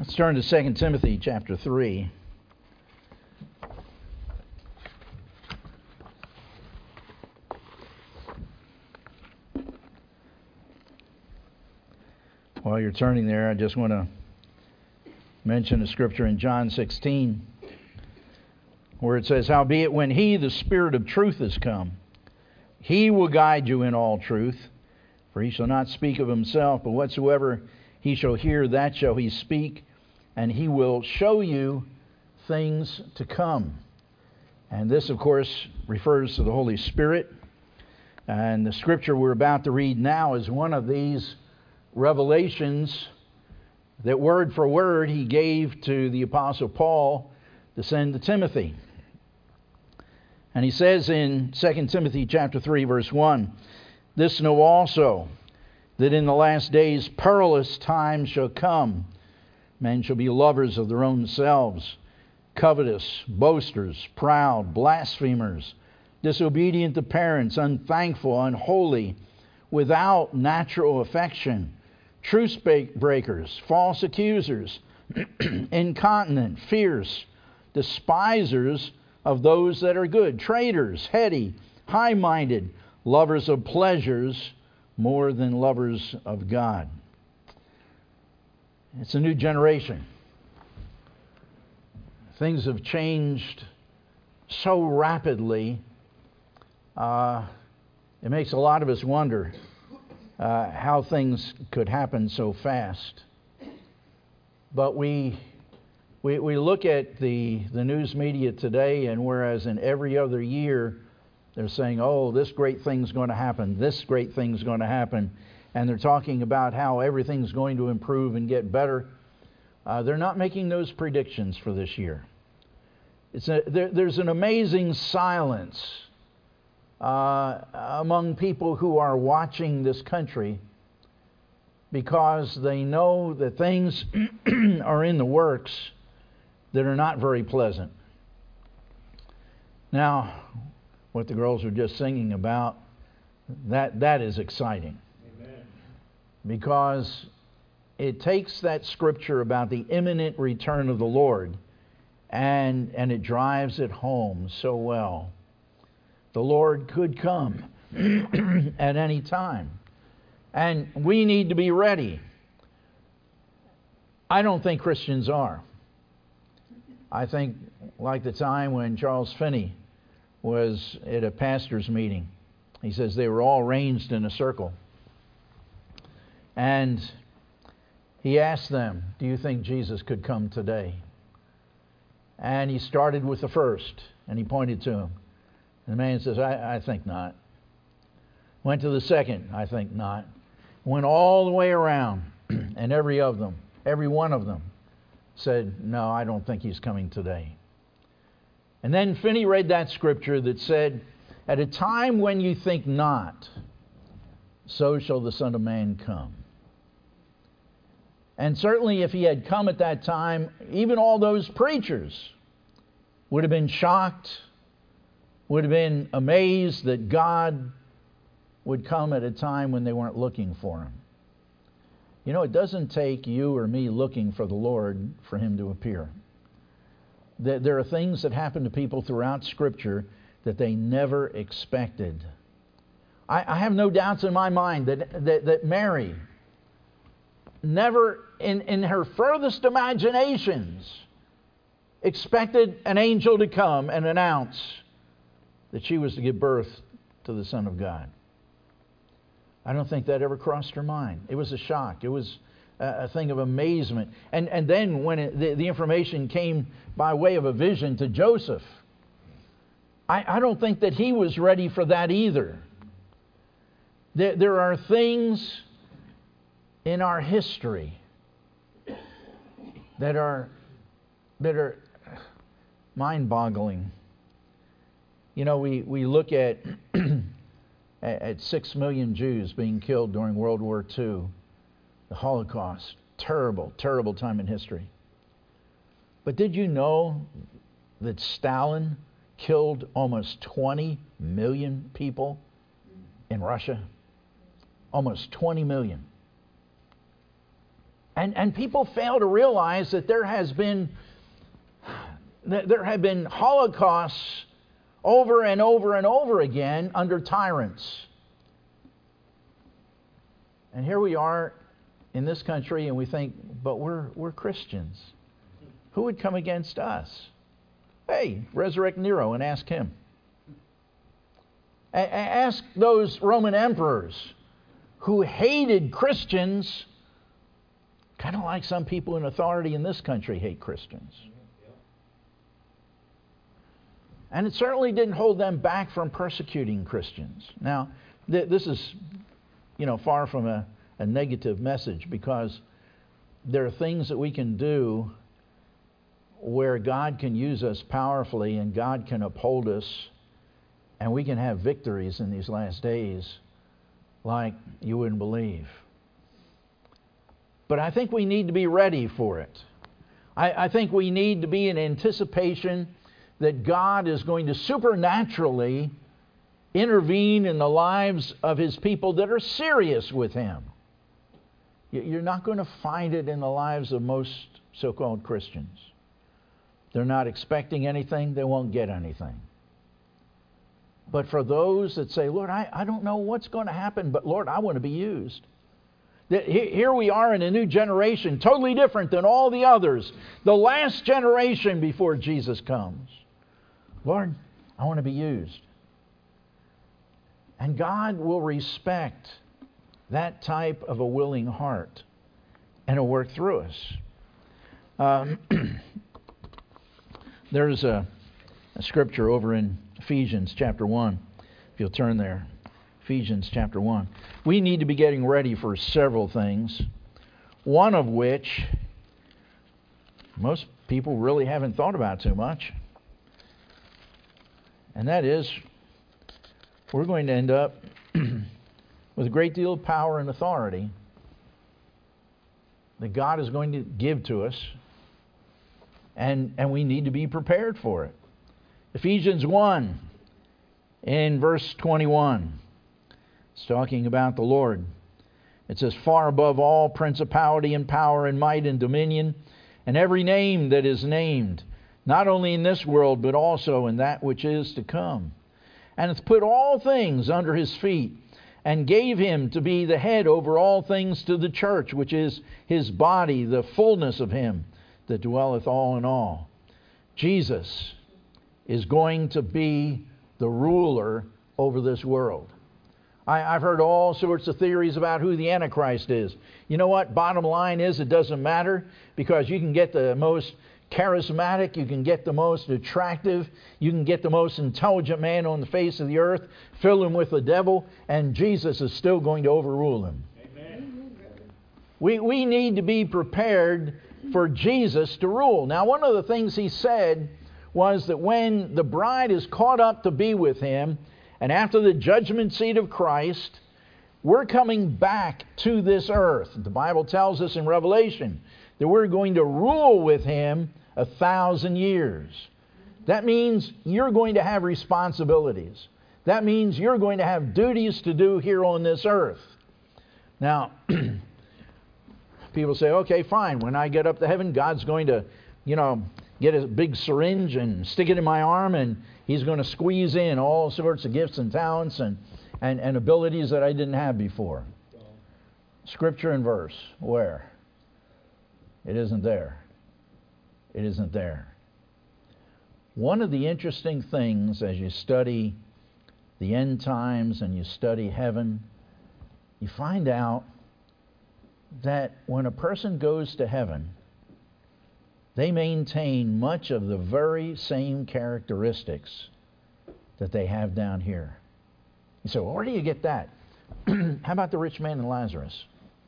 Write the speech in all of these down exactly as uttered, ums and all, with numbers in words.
Let's turn to Second Timothy chapter three. While you're turning there, I just want to mention a scripture in John sixteen where it says, "Howbeit when he, the Spirit of truth, is come, he will guide you in all truth. For he shall not speak of himself, but whatsoever he shall hear, that shall he speak, and he will show you things to come." And this, of course, refers to the Holy Spirit. And the scripture we're about to read now is one of these revelations that word for word he gave to the Apostle Paul to send to Timothy. And he says in Second Timothy chapter three, verse one, "This know also, that in the last days perilous times shall come. Men shall be lovers of their own selves, covetous, boasters, proud, blasphemers, disobedient to parents, unthankful, unholy, without natural affection, truce breakers, false accusers, incontinent, fierce, despisers of those that are good, traitors, heady, high-minded, lovers of pleasures more than lovers of God." It's a new generation. Things have changed so rapidly, uh, it makes a lot of us wonder uh, how things could happen so fast. But we we we look at the, the news media today, and whereas in every other year they're saying, oh, this great thing's going to happen, this great thing's going to happen, and they're talking about how everything's going to improve and get better, uh, they're not making those predictions for this year. It's a, there, there's an amazing silence uh, among people who are watching this country because they know that things are in the works that are not very pleasant. Now, what the girls were just singing about, that that is exciting. Amen. Because it takes that scripture about the imminent return of the Lord and and it drives it home so well. The Lord could come at any time, and we need to be ready. I don't think Christians are. I think like the time when Charles Finney was at a pastor's meeting. He says they were all ranged in a circle. And he asked them, do you think Jesus could come today? And he started with the first, and he pointed to him. And the man says, I, I think not. Went to the second, I think not. Went all the way around, and every of them, every one of them said, no, I don't think he's coming today. And then Finney read that scripture that said, at a time when you think not, so shall the Son of Man come. And certainly if he had come at that time, even all those preachers would have been shocked, would have been amazed that God would come at a time when they weren't looking for him. You know, it doesn't take you or me looking for the Lord for him to appear. There are things that happen to people throughout Scripture that they never expected. I, I have no doubts in my mind that, that, that Mary never, in, in her furthest imaginations, expected an angel to come and announce that she was to give birth to the Son of God. I don't think that ever crossed her mind. It was a shock. It was a, a thing of amazement. And, and then when it, the, the information came by way of a vision to Joseph, I, I don't think that he was ready for that either. There, there are things in our history that are that are mind-boggling. You know, we, we look at at six million Jews being killed during World War Two, the Holocaust. Terrible, terrible time in history. But did you know that Stalin killed almost twenty million people in Russia? Almost twenty million. And, and people fail to realize that there has been that there have been holocausts over and over and over again under tyrants. And here we are in this country, and we think, but we're we're Christians. Who would come against us? Hey, resurrect Nero and ask him. A- ask those Roman emperors who hated Christians, kind of like some people in authority in this country hate Christians. And it certainly didn't hold them back from persecuting Christians. Now, th- this is, you know, far from a, a negative message, because there are things that we can do where God can use us powerfully and God can uphold us, and we can have victories in these last days like you wouldn't believe. But I think we need to be ready for it. I, I think we need to be in anticipation that God is going to supernaturally intervene in the lives of His people that are serious with Him. You're not going to find it in the lives of most so-called Christians. They're not expecting anything, they won't get anything. But for those that say, Lord, I, I don't know what's going to happen, but Lord, I want to be used. Here we are in a new generation, totally different than all the others. The last generation before Jesus comes. Lord, I want to be used. And God will respect that type of a willing heart, and He'll work through us. Um, there's a, a scripture over in Ephesians chapter one, if you'll turn there. Ephesians chapter one. We need to be getting ready for several things, one of which most people really haven't thought about too much. And that is, we're going to end up with a great deal of power and authority that God is going to give to us, and, and we need to be prepared for it. Ephesians one, in verse twenty-one, it's talking about the Lord. It says, far above all principality and power and might and dominion, and every name that is named, not only in this world, but also in that which is to come. And hath put all things under His feet, and gave Him to be the head over all things to the church, which is His body, the fullness of Him that dwelleth all in all. Jesus is going to be the ruler over this world. I, I've heard all sorts of theories about who the Antichrist is. You know what? Bottom line is, it doesn't matter, because you can get the most charismatic, you can get the most attractive, you can get the most intelligent man on the face of the earth, fill him with the devil, and Jesus is still going to overrule him. Amen. We, we need to be prepared for Jesus to rule. Now, one of the things He said was that when the bride is caught up to be with Him, and after the judgment seat of Christ, we're coming back to this earth. The Bible tells us in Revelation that we're going to rule with Him a thousand years. That means you're going to have responsibilities. That means you're going to have duties to do here on this earth. Now, people say, okay, fine. When I get up to heaven, God's going to, you know, get a big syringe and stick it in my arm, and He's going to squeeze in all sorts of gifts and talents and, and, and abilities that I didn't have before. Scripture and verse. Where? It isn't there. It isn't there. One of the interesting things as you study the end times and you study heaven, you find out that when a person goes to heaven, they maintain much of the very same characteristics that they have down here. You say, well, where do you get that? How about the rich man and Lazarus?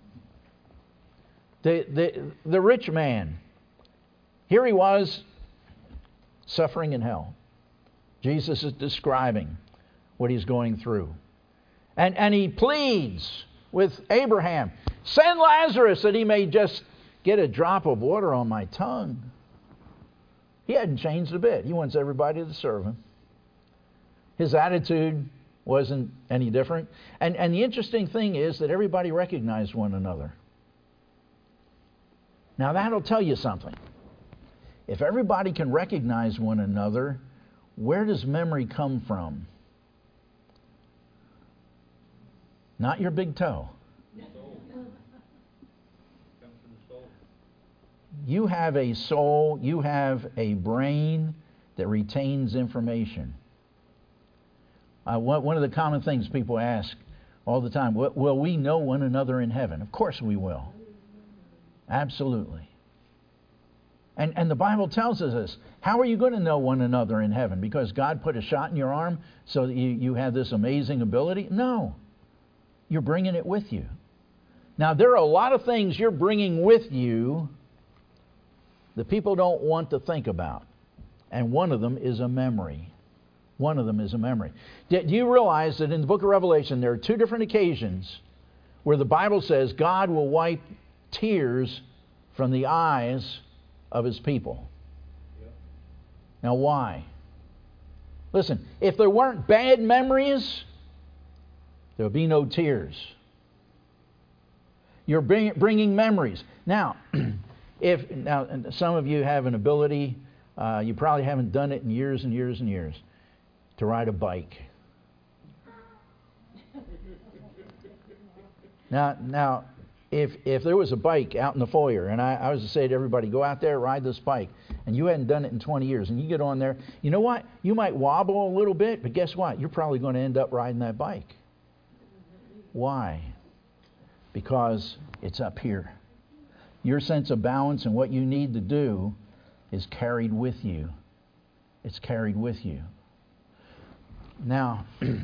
The, the, the rich man, here he was suffering in hell. Jesus is describing what he's going through. And, and he pleads with Abraham, send Lazarus that he may just get a drop of water on my tongue. He hadn't changed a bit. He wants everybody to serve him. His attitude wasn't any different. And, and the interesting thing is that everybody recognized one another. Now that'll tell you something. If everybody can recognize one another, where does memory come from? Not your big toe. You have a soul, you have a brain that retains information. Uh, one, one of the common things people ask all the time, will, will we know one another in heaven? Of course we will. Absolutely. And, and the Bible tells us this. How are you going to know one another in heaven? Because God put a shot in your arm so that you, you have this amazing ability? No. You're bringing it with you. Now, there are a lot of things you're bringing with you that people don't want to think about. And one of them is a memory. One of them is a memory. Do you realize that in the book of Revelation there are two different occasions where the Bible says God will wipe tears from the eyes of His people? Yep. Now why? Listen, if there weren't bad memories, there would be no tears. You're bring, bringing memories. Now, if now some of you have an ability, uh, you probably haven't done it in years and years and years, to ride a bike. Now, now, if if there was a bike out in the foyer, and I, I was to say to everybody, go out there, ride this bike, and you hadn't done it in twenty years, and you get on there, you know what? You might wobble a little bit, but guess what? You're probably going to end up riding that bike. Why? Because it's up here. Your sense of balance and what you need to do is carried with you. It's carried with you. Now,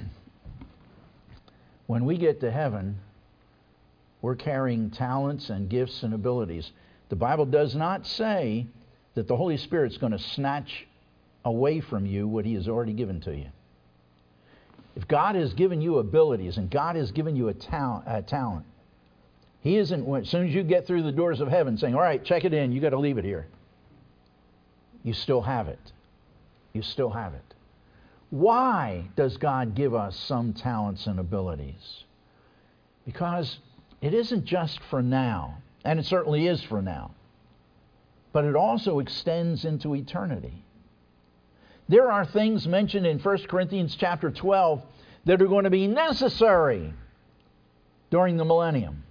when we get to heaven, we're carrying talents and gifts and abilities. The Bible does not say that the Holy Spirit's going to snatch away from you what He has already given to you. If God has given you abilities and God has given you a, ta- a talent, He isn't, as soon as you get through the doors of heaven, saying, all right, check it in, you got to leave it here. You still have it. You still have it. Why does God give us some talents and abilities? Because it isn't just for now, and it certainly is for now, but it also extends into eternity. There are things mentioned in First Corinthians chapter twelve that are going to be necessary during the millennium.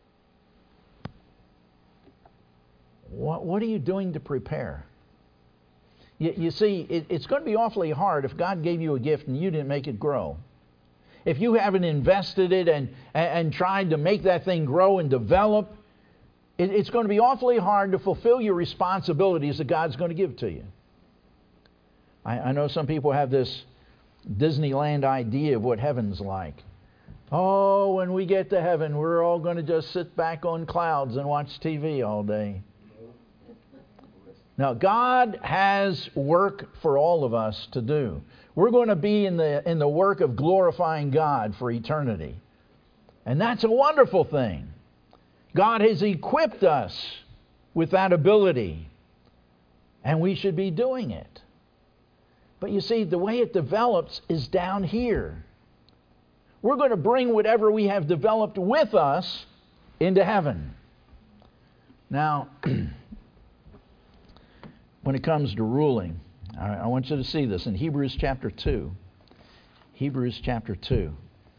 What, what are you doing to prepare? You, you see, it, it's going to be awfully hard if God gave you a gift and you didn't make it grow. If you haven't invested it and, and, and tried to make that thing grow and develop, it, it's going to be awfully hard to fulfill your responsibilities that God's going to give to you. I, I know some people have this Disneyland idea of what heaven's like. Oh, when we get to heaven, we're all going to just sit back on clouds and watch T V all day. Now, God has work for all of us to do. We're going to be in the in the work of glorifying God for eternity. And that's a wonderful thing. God has equipped us with that ability, and we should be doing it. But you see, the way it develops is down here. We're going to bring whatever we have developed with us into heaven. Now, when it comes to ruling, I, I want you to see this in Hebrews chapter two. Hebrews chapter two.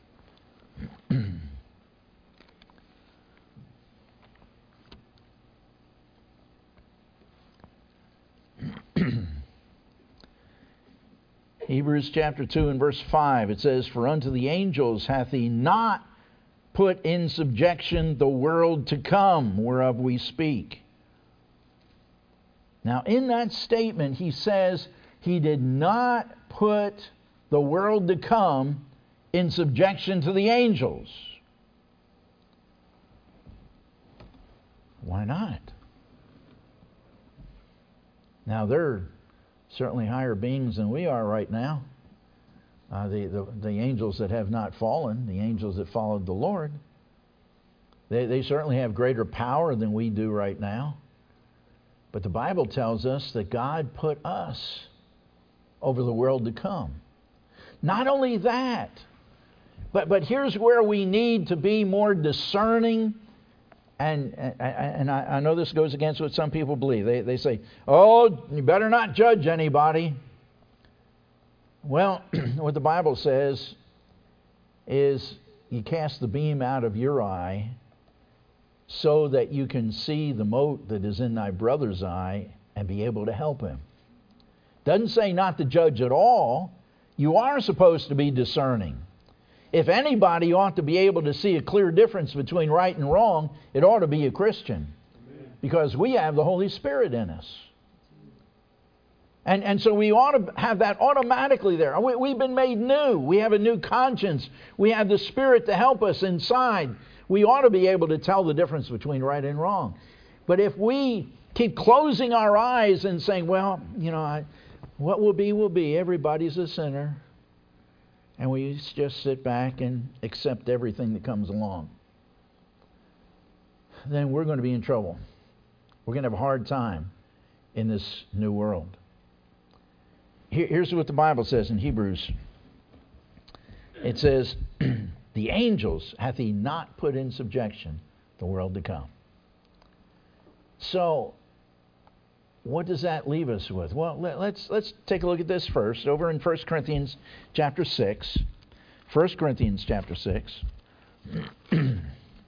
Hebrews chapter two and verse five, it says, for unto the angels hath He not put in subjection the world to come, whereof we speak. Now, in that statement, he says He did not put the world to come in subjection to the angels. Why not? Now, they're certainly higher beings than we are right now. Uh, the, the, the angels that have not fallen, the angels that followed the Lord, they, they certainly have greater power than we do right now. But the Bible tells us that God put us over the world to come. Not only that, but, but here's where we need to be more discerning And, and, and I, I know this goes against what some people believe. They, they say, oh, you better not judge anybody. Well, what the Bible says is you cast the beam out of your eye so that you can see the mote that is in thy brother's eye and be able to help him. Doesn't say not to judge at all. You are supposed to be discerning. If anybody ought to be able to see a clear difference between right and wrong, it ought to be a Christian. Amen. Because we have the Holy Spirit in us. And, and so we ought to have that automatically there. We, we've been made new. We have a new conscience. We have the Spirit to help us inside. We ought to be able to tell the difference between right and wrong. But if we keep closing our eyes and saying, well, you know, I, what will be, will be. Everybody's a sinner. And we just sit back and accept everything that comes along, then we're going to be in trouble. We're going to have a hard time in this new world. Here, here's what the Bible says in Hebrews. It says, the angels hath he not put in subjection the world to come. So, what does that leave us with? Well, let, let's let's take a look at this first. Over in First Corinthians chapter six. First Corinthians chapter six. I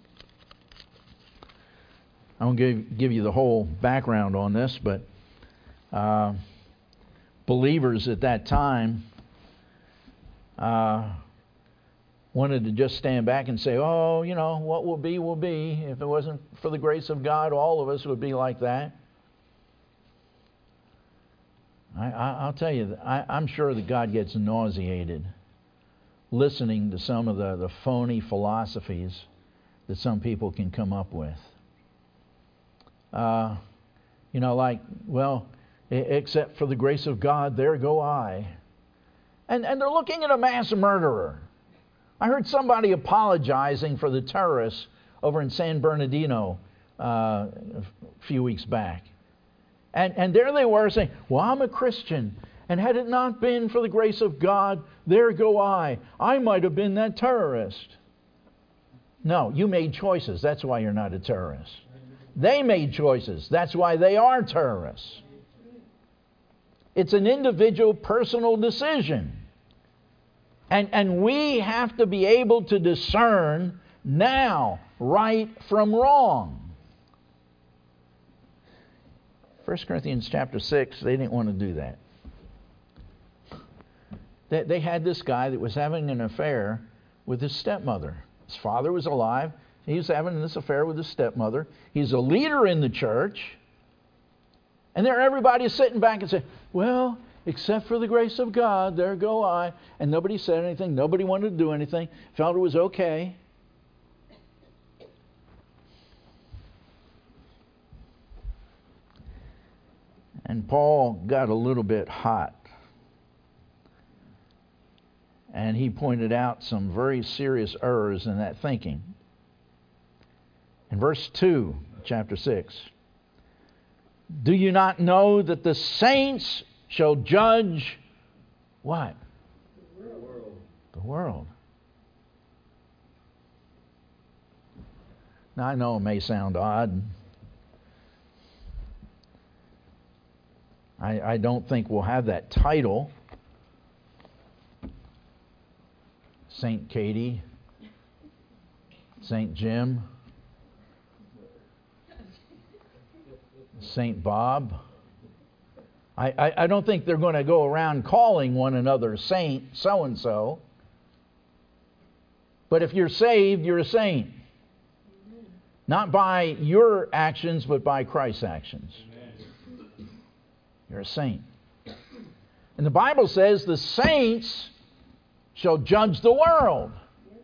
won't give, give you the whole background on this, but uh, believers at that time uh, wanted to just stand back and say, oh, you know, what will be, will be. If it wasn't for the grace of God, all of us would be like that. I, I, I'll tell you, I, I'm sure that God gets nauseated listening to some of the, the phony philosophies that some people can come up with. Uh, you know, like, well, except for the grace of God, there go I. And, and they're looking at a mass murderer. I heard somebody apologizing for the terrorists over in San Bernardino uh, a few weeks back. And, and there they were saying, well, I'm a Christian, and had it not been for the grace of God, there go I. I might have been that terrorist. No, you made choices. That's why you're not a terrorist. They made choices. That's why they are terrorists. It's an individual, personal decision. And, and we have to be able to discern now right from wrong. First Corinthians chapter six, they didn't want to do that. They, they had this guy that was having an affair with his stepmother. His father was alive. He was having this affair with his stepmother. He's a leader in the church. And there everybody is sitting back and saying, well, except for the grace of God, there go I. And nobody said anything. Nobody wanted to do anything. Felt it was okay. And Paul got a little bit hot. And he pointed out some very serious errors in that thinking. In verse two, chapter six, do you not know that the saints shall judge what? The world. The world. Now I know it may sound odd. I, I don't think we'll have that title. Saint Katie, Saint Jim, Saint Bob. I, I, I don't think they're going to go around calling one another Saint so-and-so. But if you're saved, you're a saint. Not by your actions, but by Christ's actions. You're a saint. And the Bible says the saints shall judge the world.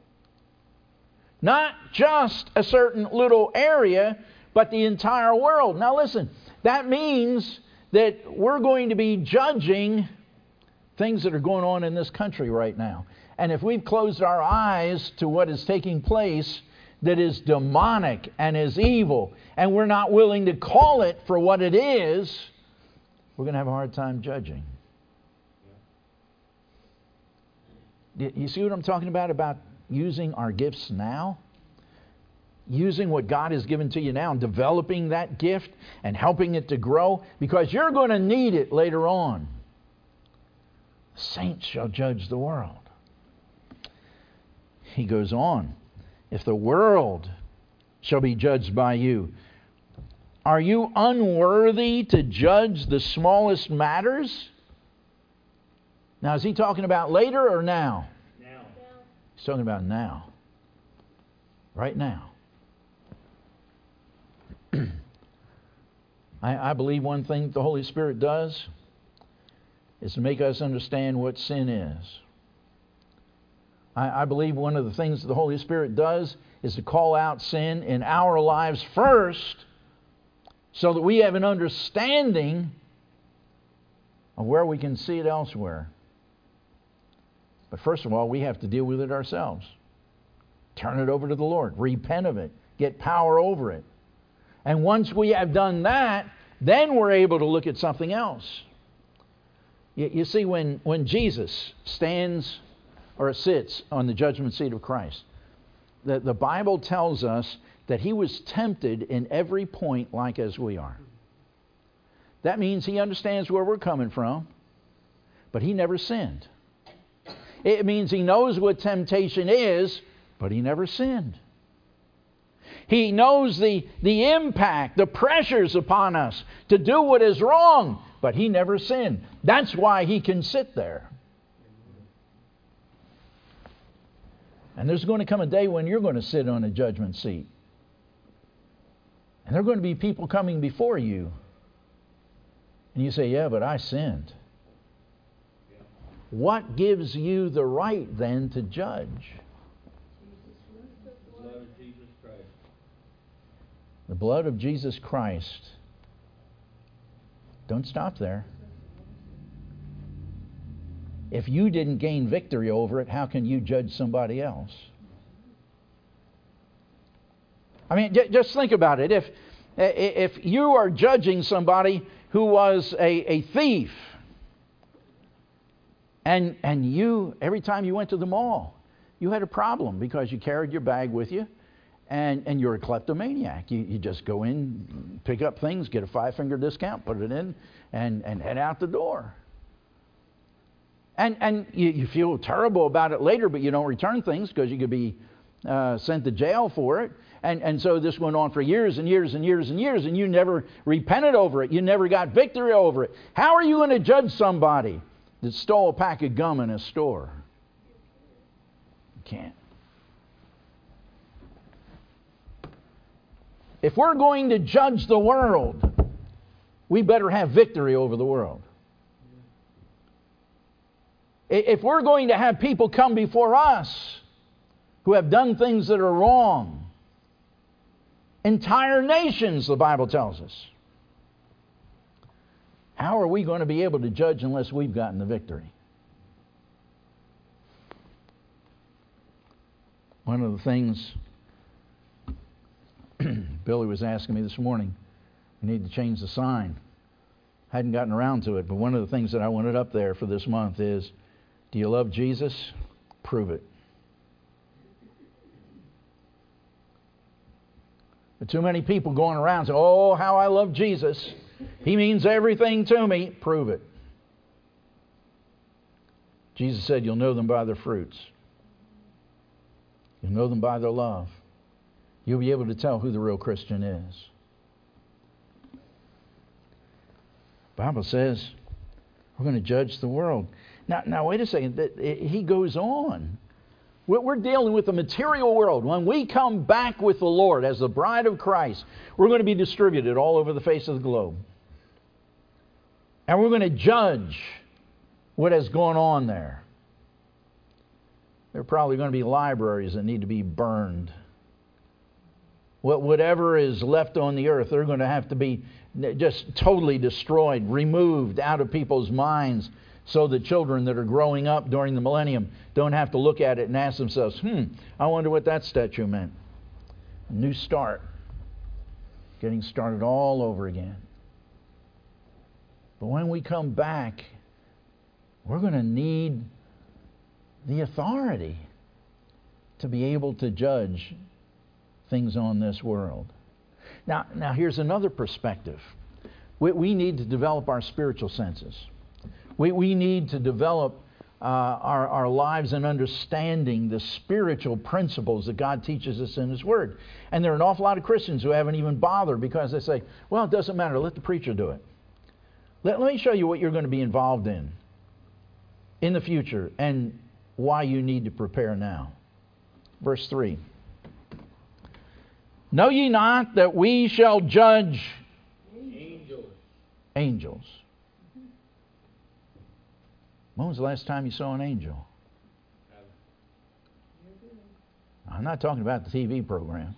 Not just a certain little area, but the entire world. Now listen, that means that we're going to be judging things that are going on in this country right now. And if we've closed our eyes to what is taking place that is demonic and is evil, and we're not willing to call it for what it is, we're going to have a hard time judging. You see what I'm talking about, about using our gifts now? using what God has given to you now and developing that gift and helping it to grow, because you're going to need it later on. The saints shall judge the world. He goes on, if the world shall be judged by you, are you unworthy to judge the smallest matters? Now, is he talking about later or now? Now. He's talking about now. Right now. I, I believe one thing the Holy Spirit does is to make us understand what sin is. I, I believe one of the things the Holy Spirit does is to call out sin in our lives first, so that we have an understanding of where we can see it elsewhere. But first of all, we have to deal with it ourselves. Turn it over to the Lord. Repent of it. Get power over it. And once we have done that, then we're able to look at something else. You, you see, when, when Jesus stands or sits on the judgment seat of Christ, the, the Bible tells us that he was tempted in every point like as we are. That means he understands where we're coming from, but he never sinned. It means he knows what temptation is, but he never sinned. He knows the, the impact, the pressures upon us to do what is wrong, but he never sinned. That's why he can sit there. And there's going to come a day when you're going to sit on a judgment seat. And there are going to be people coming before you. And you say, yeah, but I sinned. Yeah. What gives you the right then to judge? The blood of Jesus Christ. The blood of Jesus Christ. Don't stop there. If you didn't gain victory over it, how can you judge somebody else? I mean, j- just think about it. If if you are judging somebody who was a, a thief, and and you, every time you went to the mall, you had a problem because you carried your bag with you, and, and you're a kleptomaniac. You, you just go in, pick up things, get a five-finger discount, put it in, and, and head out the door. And and you, you feel terrible about it later, but you don't return things because you could be uh, sent to jail for it. And and so this went on for years and years and years and years, and you never repented over it. You never got victory over it. How are you going to judge somebody that stole a pack of gum in a store? You can't. If we're going to judge the world, we better have victory over the world. If we're going to have people come before us who have done things that are wrong, entire nations, the Bible tells us, how are we going to be able to judge unless we've gotten the victory? One of the things Billy was asking me this morning, we need to change the sign. I hadn't gotten around to it, but one of the things that I wanted up there for this month is, do you love Jesus? Prove it. But too many people going around saying, oh, how I love Jesus. He means everything to me. Prove it. Jesus said, you'll know them by their fruits. You'll know them by their love. You'll be able to tell who the real Christian is. The Bible says we're going to judge the world. Now, now wait a second. He goes on. We're dealing with the material world. When we come back with the Lord as the bride of Christ, we're going to be distributed all over the face of the globe. And we're going to judge what has gone on there. There are probably going to be libraries that need to be burned. Whatever is left on the earth, they're going to have to be just totally destroyed, removed out of people's minds, so that children that are growing up during the millennium don't have to look at it and ask themselves, hmm, I wonder what that statue meant. A new start. Getting started all over again. But when we come back, we're going to need the authority to be able to judge things on this world. Now, now here's another perspective. We, we need to develop our spiritual senses. We, we need to develop uh, our, our lives in understanding the spiritual principles that God teaches us in His Word. And there are an awful lot of Christians who haven't even bothered because they say, well, it doesn't matter, let the preacher do it. Let, let me show you what you're going to be involved in in the future and why you need to prepare now. Verse three. Know ye not that we shall judge angels? Angels. When was the last time you saw an angel? I'm not talking about the T V program.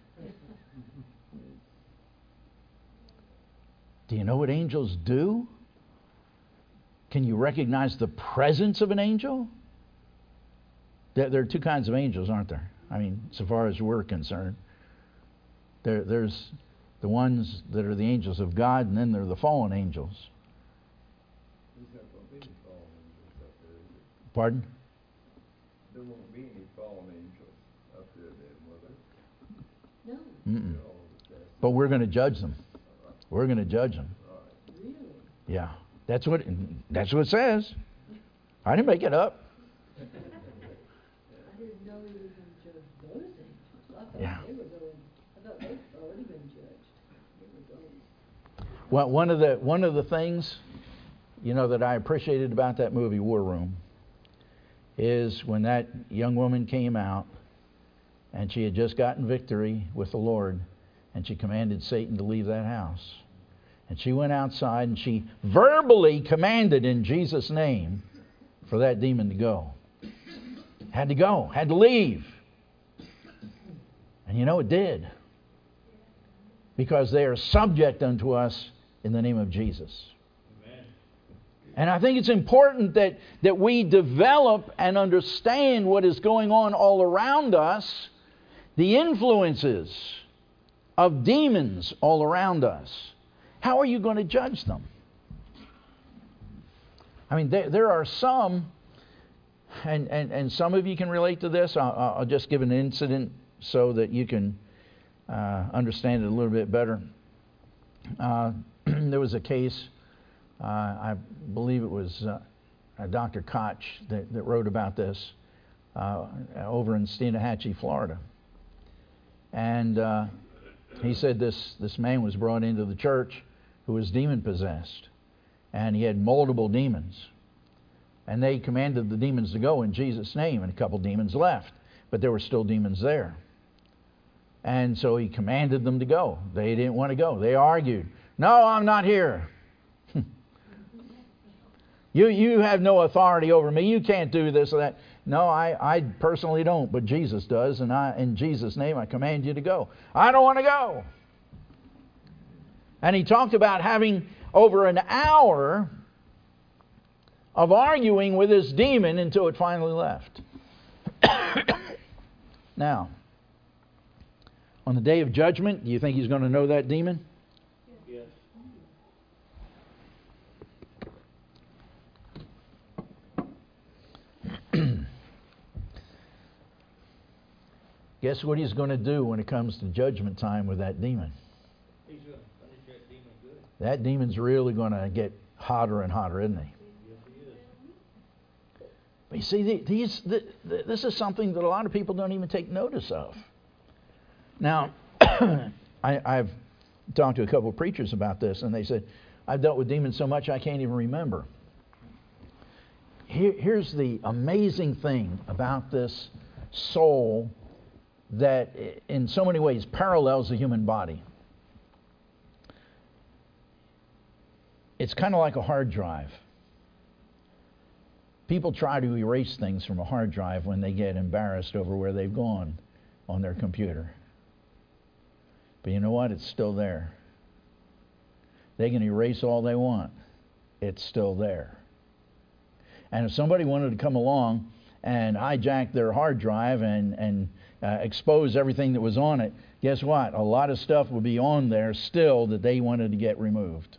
Do you know what angels do? Can you recognize the presence of an angel? There, there are two kinds of angels, aren't there? I mean, so far as we're concerned. There, there's the ones that are the angels of God, and then there are the fallen angels. Pardon? There won't be any fallen angels up there then, will there? No. Mm-mm. But we're going to judge them. We're going to judge them. Really? Yeah. That's what that's what it says. I didn't make it up. I didn't know you were going to judge those angels. I thought Yeah. they were going. I thought they'd already been judged. They were going. Well, one of the one of the things, you know, that I appreciated about that movie War Room is when that young woman came out and she had just gotten victory with the Lord and she commanded Satan to leave that house. And she went outside and she verbally commanded in Jesus' name for that demon to go. Had to go, had to leave. And you know it did. Because they are subject unto us in the name of Jesus. Amen. And I think it's important that, that we develop and understand what is going on all around us, the influences of demons all around us. How are you going to judge them? I mean, there, there are some, and, and, and some of you can relate to this. I'll, I'll just give an incident so that you can uh, understand it a little bit better. Uh, there was a case, uh, I believe it was uh, Doctor Koch that, that wrote about this uh, over in Steinhatchee, Florida. And uh, he said this, this man was brought into the church who was demon-possessed. And he had multiple demons. And they commanded the demons to go in Jesus' name, and a couple demons left. But there were still demons there. And so he commanded them to go. They didn't want to go. They argued. No, I'm not here. you you have no authority over me. You can't do this or that. No, I, I personally don't, but Jesus does. And I, in Jesus' name, I command you to go. I don't want to go. And he talked about having over an hour of arguing with this demon until it finally left. Now, on the day of judgment, do you think he's going to know that demon? Yes. Guess what he's going to do when it comes to judgment time with that demon? He's going to punish that demon good. That demon's really going to get hotter and hotter, isn't he? Yes, he is. But you see, these, this is something that a lot of people don't even take notice of. Now, I, I've talked to a couple of preachers about this, and they said, I've dealt with demons so much I can't even remember. Here, here's the amazing thing about this soul that in so many ways parallels the human body. It's kind of like a hard drive. People try to erase things from a hard drive when they get embarrassed over where they've gone on their computer. But you know what? It's still there. They can erase all they want. It's still there. And if somebody wanted to come along and hijack their hard drive and, and uh, expose everything that was on it, guess what? A lot of stuff would be on there still that they wanted to get removed.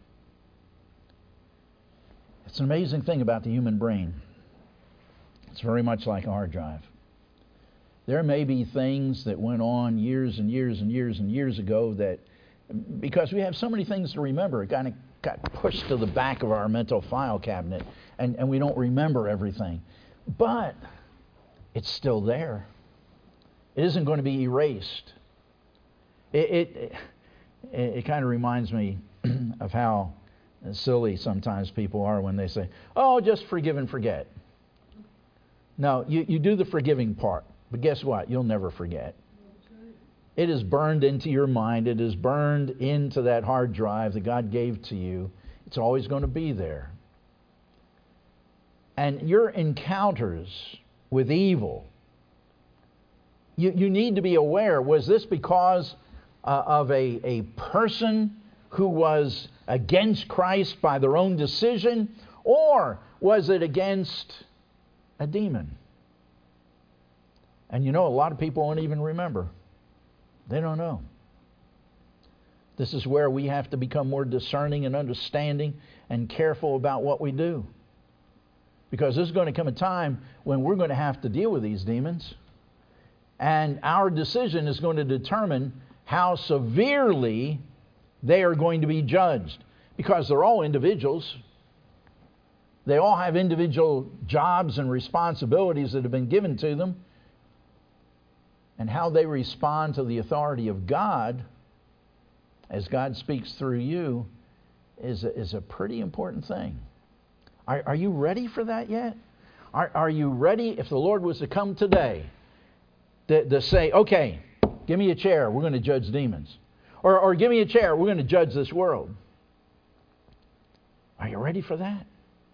It's an amazing thing about the human brain. It's very much like a hard drive. There may be things that went on years and years and years and years ago that, because we have so many things to remember, it kind of got pushed to the back of our mental file cabinet, and, and we don't remember everything. But it's still there. It isn't going to be erased. It it, it, it kind of reminds me of how silly sometimes people are when they say, oh, just forgive and forget. No, you, you do the forgiving part. But guess what? You'll never forget. It is burned into your mind. It is burned into that hard drive that God gave to you. It's always going to be there. And your encounters with evil, you, you need to be aware, was this because uh, of a, a person who was against Christ by their own decision, or was it against a demon? And you know, a lot of people won't even remember. They don't know. This is where we have to become more discerning and understanding and careful about what we do. Because there's going to come a time when we're going to have to deal with these demons. And our decision is going to determine how severely they are going to be judged. Because they're all individuals. They all have individual jobs and responsibilities that have been given to them. And how they respond to the authority of God, as God speaks through you, is a, is a pretty important thing. Are, are you ready for that yet? Are, are you ready, if the Lord was to come today, to, to say, okay, give me a chair, we're going to judge demons. Or, or give me a chair, we're going to judge this world. Are you ready for that?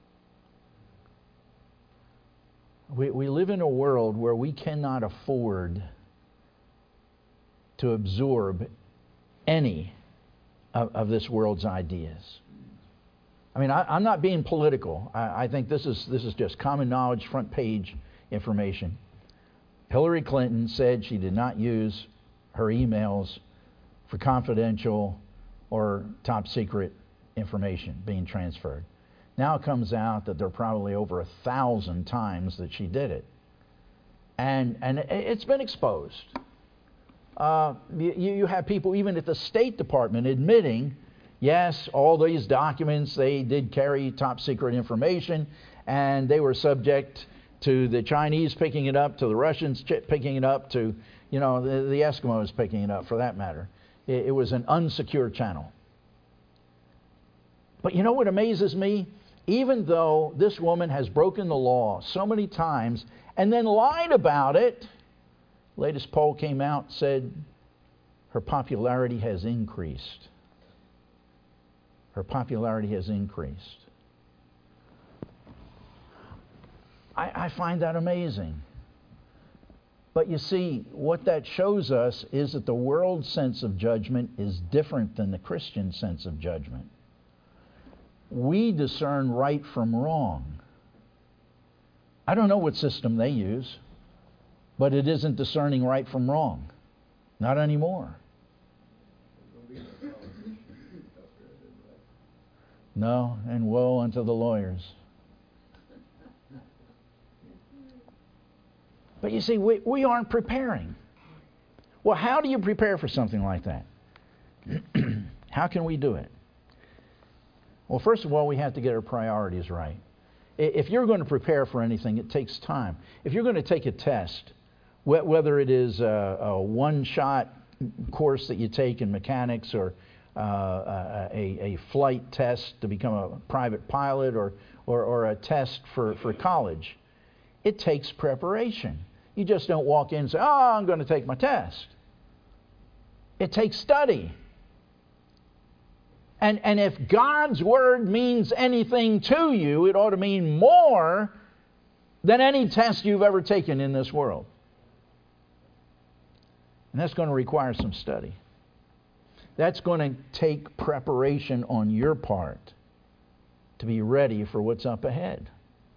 We, we live in a world where we cannot afford to absorb any of, of this world's ideas. I mean, I, I'm not being political. I, I think this is this is just common knowledge, front page information. Hillary Clinton said she did not use her emails for confidential or top secret information being transferred. Now it comes out that there are probably over a thousand times that she did it. And, and it's been exposed. Uh, you, you have people even at the State Department admitting, yes, all these documents, they did carry top secret information, and they were subject to the Chinese picking it up, to the Russians picking it up, to, you know, the, the Eskimos picking it up, for that matter. It, it was an unsecure channel. But you know what amazes me? Even though this woman has broken the law so many times and then lied about it, latest poll came out, said her popularity has increased. Her popularity has increased. I, I find that amazing. But you see, what that shows us is that the world's sense of judgment is different than the Christian sense of judgment. We discern right from wrong. I don't know what system they use, but it isn't discerning right from wrong. Not anymore. No, and woe unto the lawyers. But you see, we, we aren't preparing. Well, how do you prepare for something like that? How can we do it? Well, first of all, we have to get our priorities right. If you're going to prepare for anything, it takes time. If you're going to take a test, whether it is a, a one-shot course that you take in mechanics, or uh, a, a flight test to become a private pilot, or, or, or a test for, for college, it takes preparation. You just don't walk in and say, oh, I'm going to take my test. It takes study. And, and if God's Word means anything to you, it ought to mean more than any test you've ever taken in this world. And that's going to require some study. That's going to take preparation on your part to be ready for what's up ahead.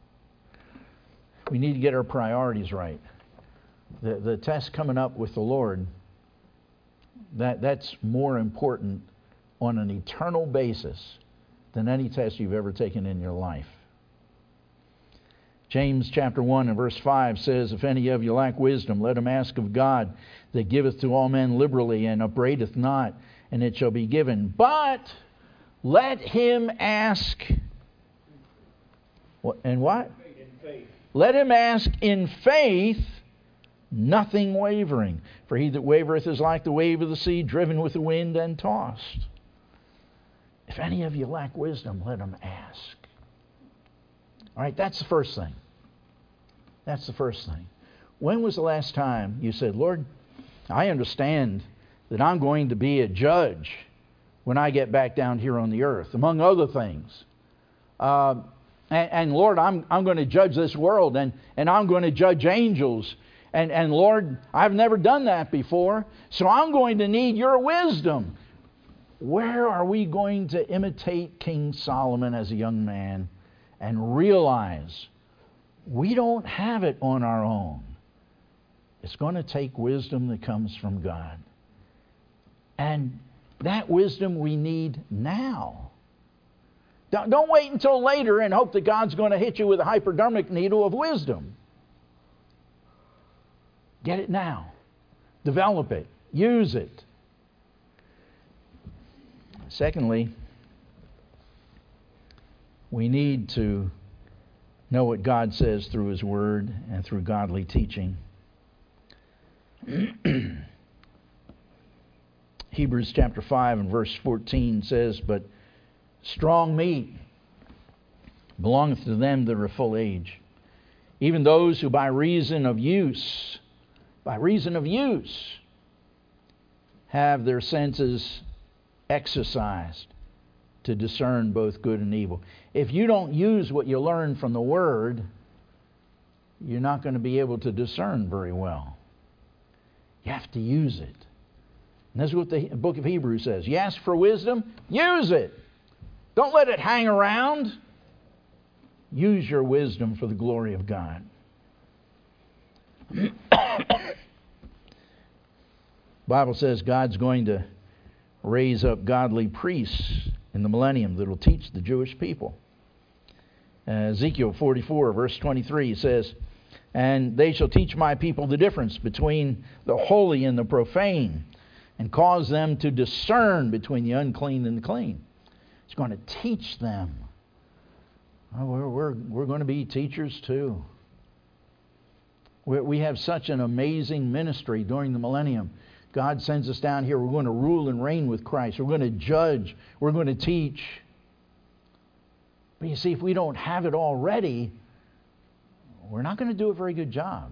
We need to get our priorities right. The, the test coming up with the Lord, that, that's more important on an eternal basis than any test you've ever taken in your life. James chapter one and verse five says, If any of you lack wisdom, let him ask of God, that giveth to all men liberally, and upbraideth not, and it shall be given. But let him ask, what, and what? In faith. Let him ask in faith, nothing wavering. For he that wavereth is like the wave of the sea, driven with the wind and tossed. If any of you lack wisdom, let him ask. All right, that's the first thing. That's the first thing. When was the last time you said, Lord, I understand that I'm going to be a judge when I get back down here on the earth, among other things. Uh, and, and Lord, I'm I'm going to judge this world, and, and I'm going to judge angels. And, and Lord, I've never done that before, so I'm going to need your wisdom. Where are we going to imitate King Solomon as a young man and realize we don't have it on our own? It's going to take wisdom that comes from God. And that wisdom we need now. Don't, don't wait until later and hope that God's going to hit you with a hypodermic needle of wisdom. Get it now. Develop it. Use it. Secondly, we need to know what God says through His Word and through godly teaching. Hebrews chapter five and verse fourteen says, But strong meat belongeth to them that are full age, even those who by reason of use, by reason of use, have their senses exercised to discern both good and evil. If you don't use what you learn from the Word, you're not going to be able to discern very well. You have to use it. And this is what the book of Hebrews says. You ask for wisdom, use it. Don't let it hang around. Use your wisdom for the glory of God. The Bible says God's going to raise up godly priests in the millennium that will teach the Jewish people. Uh, Ezekiel forty-four, verse twenty-three says, And they shall teach my people the difference between the holy and the profane, and cause them to discern between the unclean and the clean. It's going to teach them. Oh, we're, we're, we're going to be teachers too. We, we have such an amazing ministry during the millennium. God sends us down here. We're going to rule and reign with Christ. We're going to judge. We're going to teach. But you see, if we don't have it already, we're not going to do a very good job.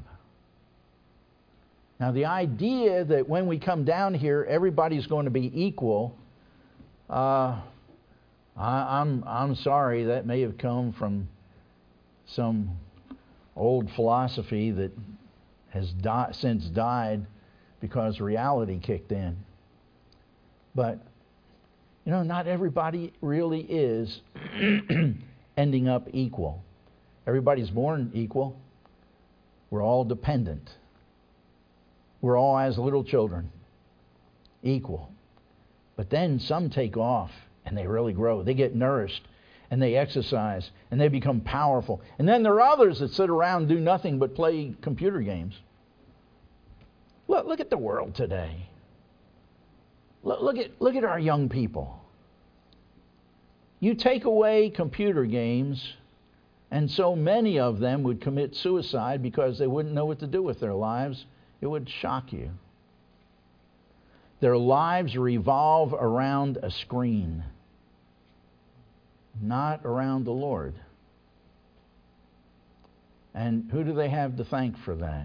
Now, the idea that when we come down here, everybody's going to be equal, uh, I, I'm I'm sorry, that may have come from some old philosophy that has di- since died because reality kicked in. But, you know, not everybody really is ending up equal. Everybody's born equal. We're all dependent. We're all, as little children, equal. But then some take off and they really grow. They get nourished and they exercise and they become powerful. And then there are others that sit around and do nothing but play computer games. Look, look at the world today. Look, look at look at our young people. You take away computer games, and so many of them would commit suicide because they wouldn't know what to do with their lives. It would shock you. Their lives revolve around a screen, not around the Lord. And who do they have to thank for that?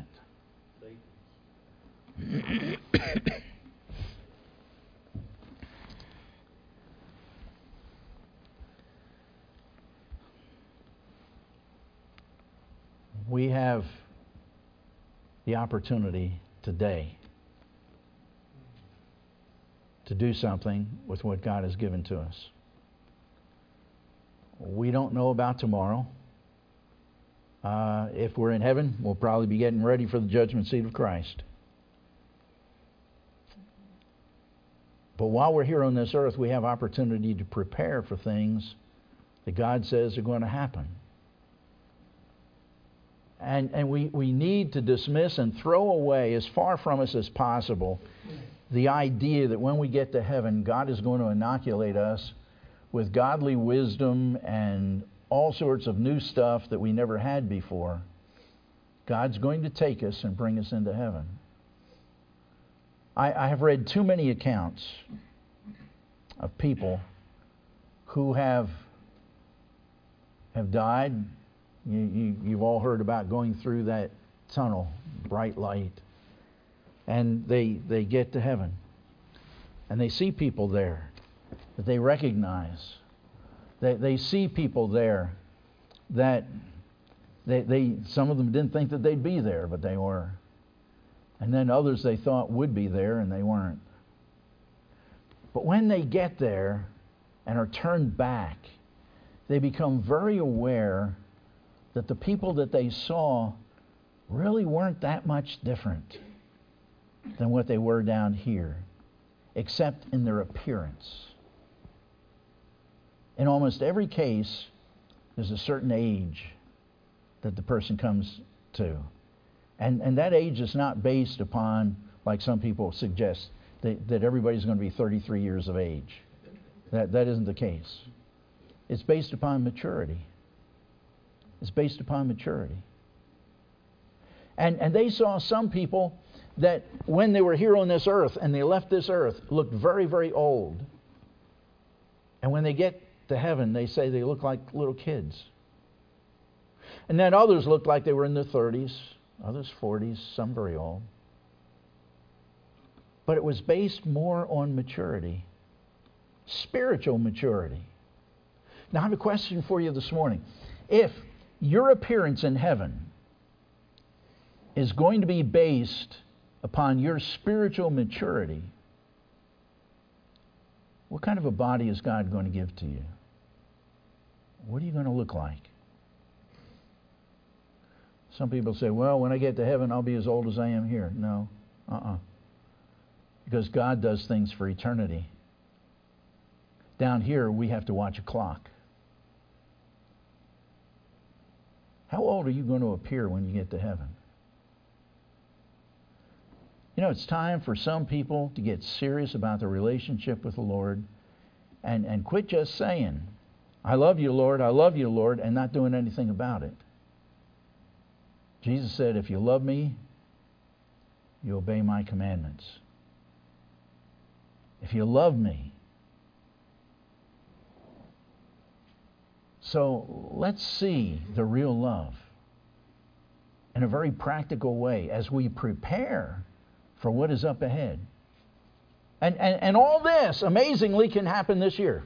We have the opportunity today to do something with what God has given to us. We don't know about tomorrow. Uh, if we're in heaven, we'll probably be getting ready for the judgment seat of Christ. But while we're here on this earth, we have opportunity to prepare for things that God says are going to happen. And, and we, we need to dismiss and throw away as far from us as possible the idea that when we get to heaven, God is going to inoculate us with godly wisdom and all sorts of new stuff that we never had before. God's going to take us and bring us into heaven. I, I have read too many accounts of people who have have died. You, you, you've all heard about going through that tunnel, bright light. And they they get to heaven. And they see people there that they recognize. They, they see people there that they, they some of them didn't think that they'd be there, but they were. And then others they thought would be there, and they weren't. But when they get there and are turned back, they become very aware that the people that they saw really weren't that much different than what they were down here, except in their appearance. In almost every case, there's a certain age that the person comes to. And and that age is not based upon, like some people suggest, that, that everybody's going to be thirty-three years of age. That that isn't the case. It's based upon maturity. It's based upon maturity. And and they saw some people that when they were here on this earth and they left this earth looked very, very old. And when they get to heaven, they say they look like little kids. And then others looked like they were in their thirties, others forties, some very old. But it was based more on maturity, spiritual maturity. Now I have a question for you this morning. If your appearance in heaven is going to be based upon your spiritual maturity, what kind of a body is God going to give to you? What are you going to look like? Some people say, well, when I get to heaven, I'll be as old as I am here. No. Uh-uh. Because God does things for eternity. Down here, we have to watch a clock. How old are you going to appear when you get to heaven? You know, it's time for some people to get serious about their relationship with the Lord and, and quit just saying, I love you, Lord, I love you, Lord, and not doing anything about it. Jesus said, if you love me, you obey my commandments. If you love me. So let's see the real love in a very practical way as we prepare for what is up ahead. And, and, and all this, amazingly, can happen this year.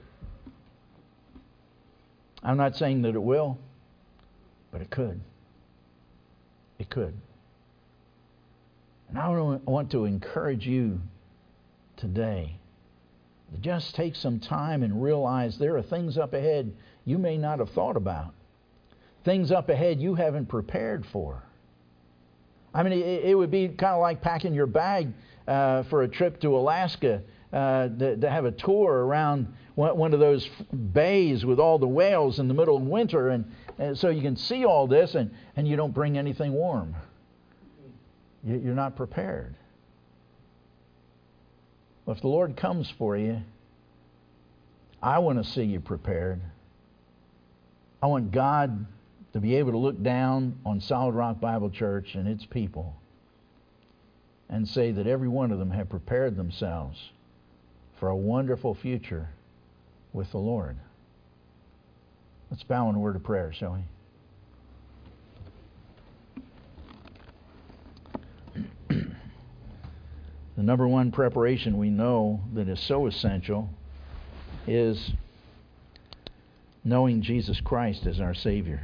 I'm not saying that it will, but it could. It could. And I want to encourage you today to just take some time and realize there are things up ahead you may not have thought about. Things up ahead you haven't prepared for. I mean, it, it would be kind of like packing your bag uh, for a trip to Alaska uh, to, to have a tour around one, one of those bays with all the whales in the middle of winter, and, and so you can see all this, and, and you don't bring anything warm. You, you're not prepared. Well, if the Lord comes for you, I want to see you prepared. I want God to be able to look down on Solid Rock Bible Church and its people and say that every one of them have prepared themselves for a wonderful future with the Lord. Let's bow in a word of prayer, shall we? The number one preparation we know that is so essential is knowing Jesus Christ as our Savior.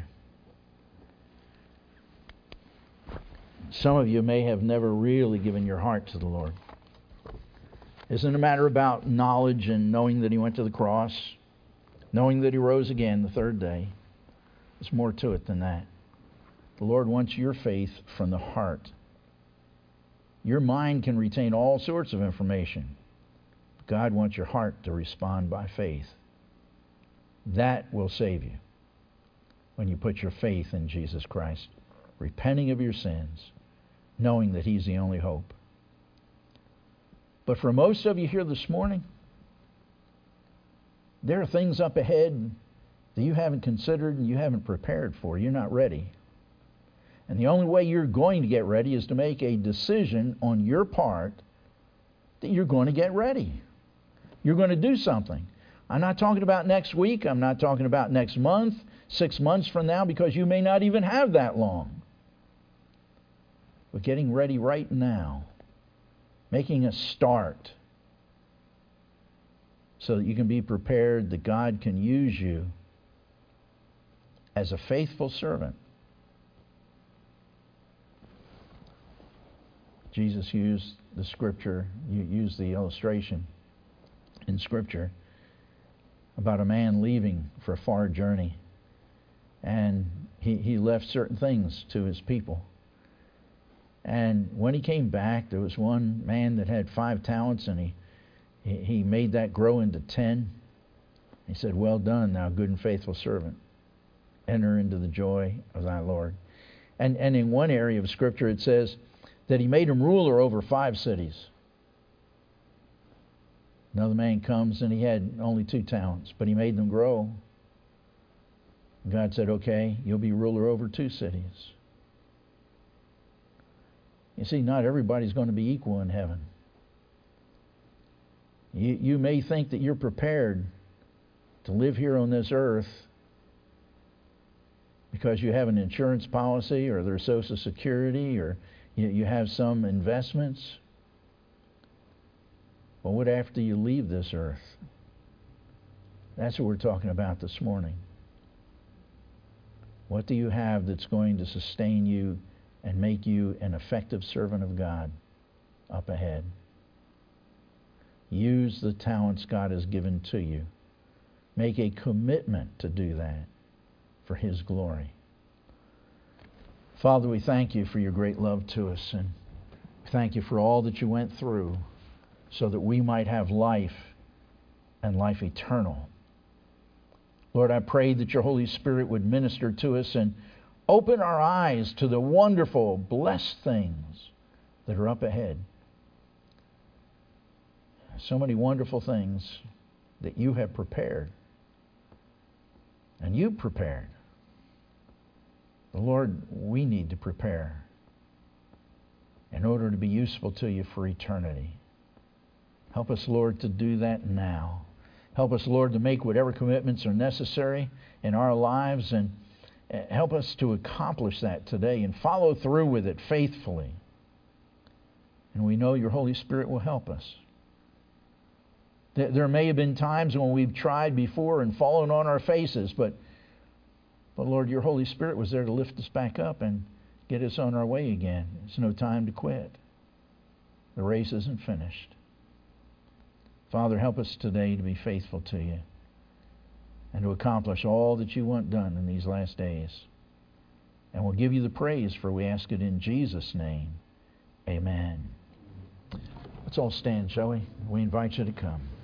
Some of you may have never really given your heart to the Lord. Isn't it a matter about knowledge and knowing that He went to the cross, knowing that He rose again the third day? There's more to it than that. The Lord wants your faith from the heart. Your mind can retain all sorts of information. God wants your heart to respond by faith. That will save you when you put your faith in Jesus Christ. repenting of your sins, knowing that He's the only hope. But for most of you here this morning, there are things up ahead that you haven't considered and you haven't prepared for. You're not ready. And the only way you're going to get ready is to make a decision on your part that you're going to get ready. You're going to do something. I'm not talking about next week. I'm not talking about next month, six months from now, because you may not even have that long. But getting ready right now, making a start so that you can be prepared that God can use you as a faithful servant. Jesus used the scripture, used the illustration in Scripture about a man leaving for a far journey. And he, he left certain things to his people. And when he came back, there was one man that had five talents, and he, he, he made that grow into ten. He said, "Well done, thou good and faithful servant. Enter into the joy of thy Lord." And, and in one area of Scripture it says that he made him ruler over five cities. Another man comes and he had only two talents, but he made them grow. God said, "Okay, you'll be ruler over two cities." You see, not everybody's going to be equal in heaven. You, you may think that you're prepared to live here on this earth because you have an insurance policy or there's Social Security or you, you have some investments. But what after you leave this earth? That's what we're talking about this morning. What do you have that's going to sustain you and make you an effective servant of God up ahead? Use the talents God has given to you. Make a commitment to do that for His glory. Father, we thank you for your great love to us, and thank you for all that you went through so that we might have life and life eternal. Lord, I pray that your Holy Spirit would minister to us and open our eyes to the wonderful, blessed things that are up ahead. So many wonderful things that you have prepared. And you prepared. But Lord, we need to prepare in order to be useful to you for eternity. Help us, Lord, to do that now. Help us, Lord, to make whatever commitments are necessary in our lives, and help us to accomplish that today and follow through with it faithfully. And we know your Holy Spirit will help us. There may have been times when we've tried before and fallen on our faces, but, but Lord, your Holy Spirit was there to lift us back up and get us on our way again. It's no time to quit. The race isn't finished. Father, help us today to be faithful to you and to accomplish all that you want done in these last days. And we'll give you the praise, for we ask it in Jesus' name. Amen. Let's all stand, shall we? We invite you to come.